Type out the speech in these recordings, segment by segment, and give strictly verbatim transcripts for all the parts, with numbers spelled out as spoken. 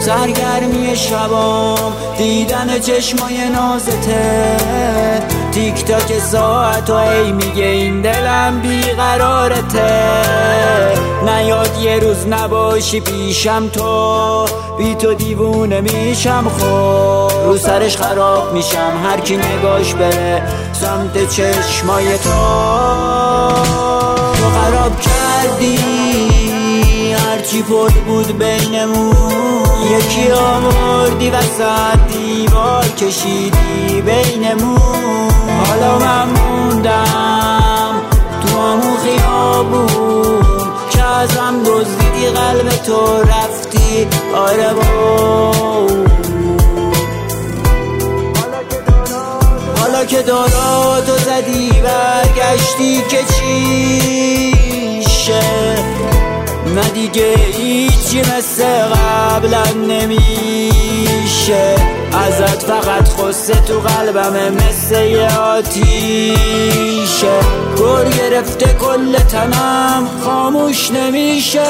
سرگرمی شبام دیدن چشمای نازته، تیک تاک ساعت و ای میگه این دلم بیقرارته. نیاد یه روز نباشی پیشم تو، بی تو دیوونه میشم، خود رو سرش خراب میشم هر کی نگاش بره سمت چشمای تو. تو خراب کردی هرچی پر بود بینمون، یکی آوردی وسط دیوار کشیدی بینمون. حالا من موندم تو همون خیابون که ازم دزدیدی قلب تو رفتی. آره با حالا که داراتو زدی برگشتی که چیشه، نه دیگه هیچی مثل قبلا نمیشه. ازت فقط خسته تو قلبمه مثل یه آتیشه، گر گرفته کل تنم خاموش نمیشه.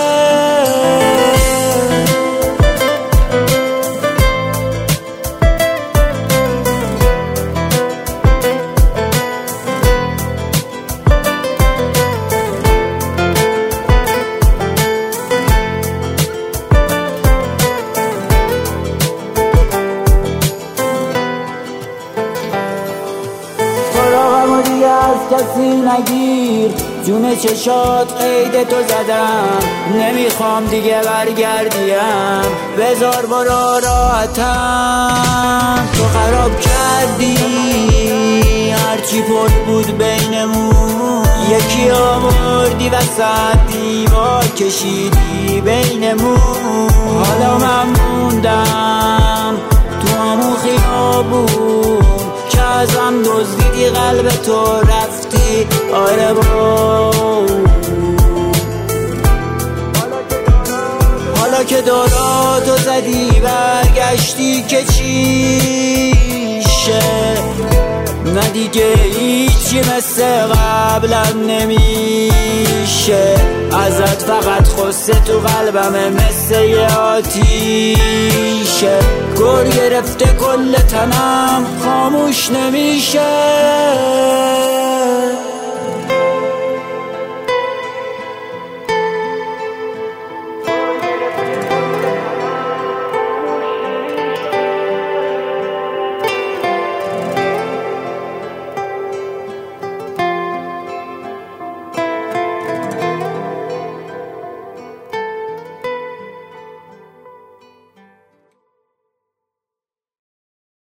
از کسی نگیر جون چشات قید تو زدم، نمیخوام دیگه برگردیم بذار برو راحتم. تو خراب کردی هرچی پر بود بینمون، یکی آوردی وسط دیوار کشیدی بینمون. حالا من موندم تو همون خیابون که ازم دزدیدی قلب تو رفتی. آره با حالا که داراتو زدی برگشتی که چیشه، نه دیگه هیچی مثل قبلا نمیشه. ازت فقط خسته تو قلبمه مثل یه آتیشه، گر گرفته کل تنم خاموش نمیشه.